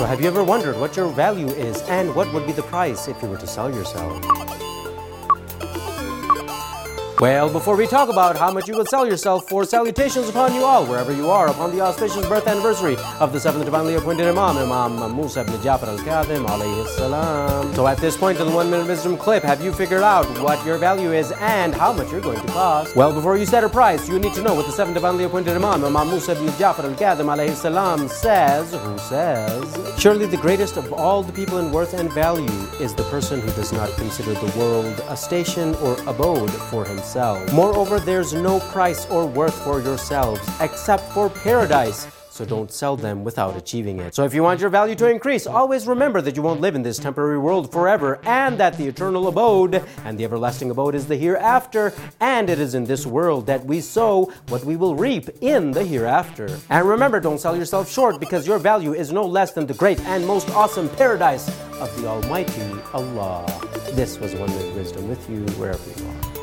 So have you ever wondered what your value is and what would be the price if you were to sell yourself? Well, before we talk about how much you would sell yourself for, salutations upon you all, wherever you are, upon the auspicious birth anniversary of the seventh divinely appointed Imam, Imam Musa ibn Jafar al-Kadhim, alayhi salam. So at this point in the 1 minute wisdom clip, have you figured out what your value is and how much you're going to cost? Well, before you set a price, you need to know what the seventh divinely appointed Imam, Imam Musa ibn Jafar al-Kadhim, alayhi salam, says, who says, surely the greatest of all the people in worth and value is the person who does not consider the world a station or abode for himself. Moreover, there's no price or worth for yourselves except for paradise, so don't sell them without achieving it. So if you want your value to increase, always remember that you won't live in this temporary world forever, and that the eternal abode and the everlasting abode is the hereafter, and it is in this world that we sow what we will reap in the hereafter. And remember, don't sell yourself short, because your value is no less than the great and most awesome paradise of the Almighty Allah. This was 1 Minute Wisdom with you wherever you are.